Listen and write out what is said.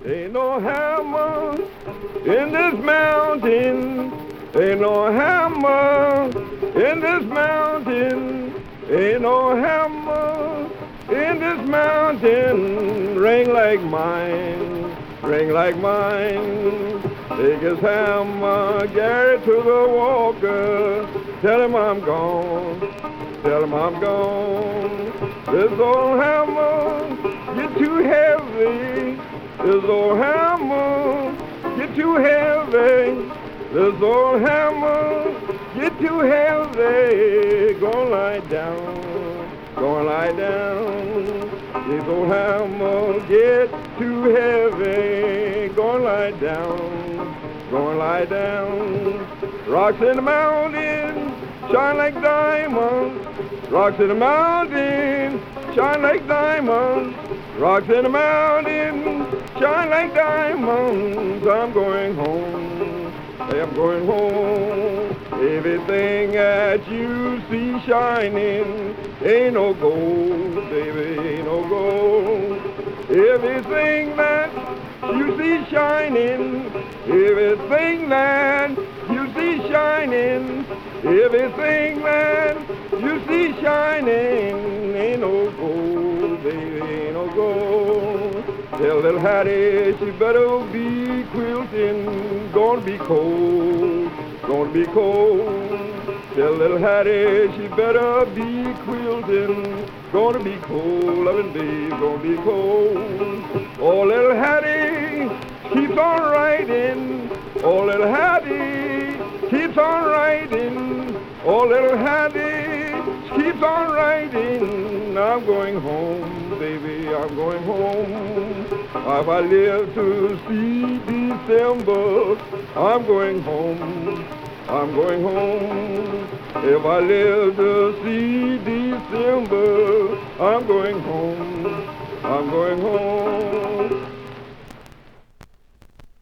Ain't no hammer in this mountain. Ain't no hammer in this mountain. Ain't no hammer in this mountain. Ring like mine, ring like mine. Take his hammer, carry it to the walker. Tell him I'm gone, tell him I'm gone. This old hammer get too heavy. This old hammer get too heavy. This old hammer get too heavy. Gonna lie down, gonna lie down. This old hammer get too heavy. Gonna lie down, gonna lie down. Rocks in the mountain shine like diamonds. Rocks in the mountain shine like diamonds. Rocks in the mountain shine like diamonds. I'm going home, I'm going home. Everything that you see shining ain't no gold, baby, ain't no gold. Everything that you see shining, everything that you see shining, everything that you see shining ain't no gold, baby, ain't no gold. Tell little Hattie she better be quilting, gonna be cold, gonna be cold. Tell little Hattie she better be quilting, gonna be cold, loving days gonna be cold. Oh, little Hattie keeps on writing, oh, little Hattie keeps on writing, oh, little Hattie keeps on writing. I'm going home, baby, I'm going home. If I live to see December, I'm going home, I'm going home. If I live to see December, I'm going home, I'm going home.